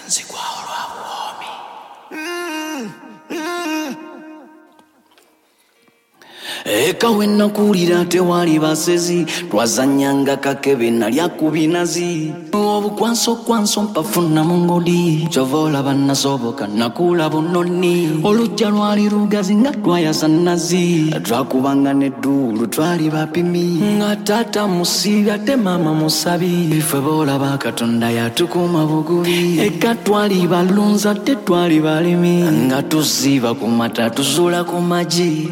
nzigwawo lwa buwoomi. Eka wennakuwulira tewali basezi twazannyanga kakebe nalya ku binazi obukwanso mpafuna mu ngodi kyova olaba nasoboka nakula bunoni olujja lwali lugazi nga twayasa nazi twakubanga nedduulu twali bapimi nga taata musibi ate maama musabi ffe boolaba katonda yatukuuma bugubi eka twali balunza ate twali balimi nga tuziba ku mata tuzuula ku magi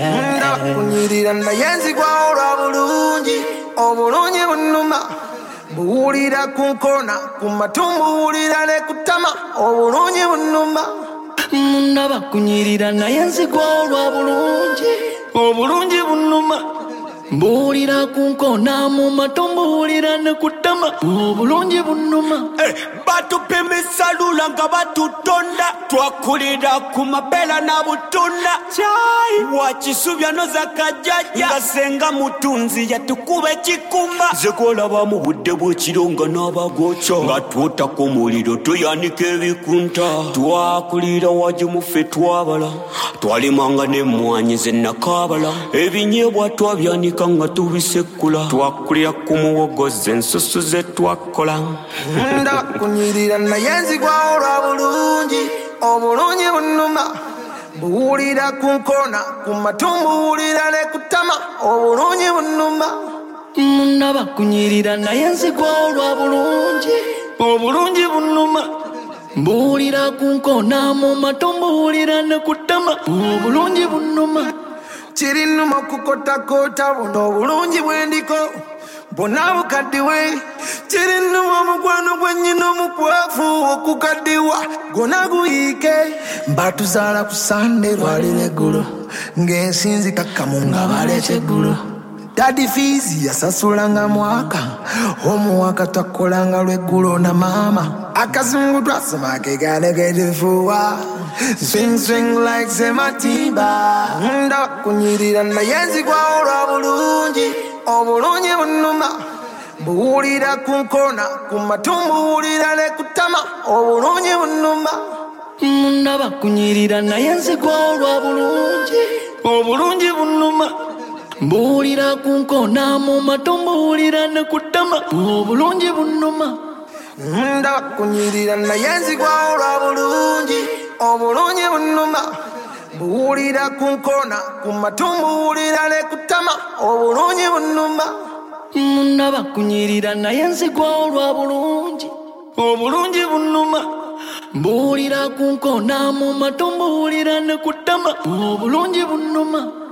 kunyirira naye nzigwawo lwa bulungi obulungi bunnuma buwulira ku nkona ku matu mbuwulira ne ku ttama obulungi bunnuma ndaba kunyirira naye nzigwawo lwa bulungi obulungi bunnuma mbuwulira ku nkona mu matu mbuwulira ne ku ttama obulungi bunnuma. Batupimisa lula nga batutonda twakulira ku mapela na butunda wakisubya noza kajjajja nga senga mutunzi yatukuba ekikumba zekolaba mu budde bw'ekiro nga n'abagokya nga twotako muliro tuyanika ebikunta twakulira wajimuffe twabala twalimanga n'emmwanyi zennakaabala ebinyeebwa twabyanika nga tubisekkula twakulira ku muwogoza ensusu ze twakola kunyirira naye nzigwawo lwa bulungi obulungi bunnuma buwulira ku nkona ku matu mbuwulira ne ku ttama obulungi bunnuma ndaba kunyirira naye nzigwawo lwa bulungi obulungi bunnuma mbuwulira ku nkona mu matu mbuwulira ne ku ttama obulungi bunnuma kiri nnuma okukotakota buno obulungi bwendiko bwonna bukaddiwe kiri nnuma omukwano gwennyina omukwafu okukaddiwa gwona guyiike mbatuzaala ku sande lwalira eggulo ng'ensinzi kakkamu nga baleka eggulo dadi fiizi yasasulanga mwaka omuwaka twakolanga lweggulo na maama akazungu twasoma keganegedefuwa swing like sematimba ndakunyirira naye nzigwawo lwa bulungi obulungi bunnuma buwulira ku nkona ku matu mbuwulira ne ku ttama obulungi bunnuma ndaba kunyirira naye nzigwawo lwa bulungi obulungi bunnuma mbuwulira ku nkona mu matu mbuwulira ne ku ttama obulungi bunnuma ndaba kunyirira naye nzigwawo lwa bulungi obulungi bunnuma buwulira ku nkona ku matu mbuwulira ne ku ttama obulungi bunnuma ndaba kunyirira naye nzigwawo lwa bulungi obulungi bunnuma mbuwulira ku nkona mu matu mbuwulira ne ku ttama obulungi bunnuma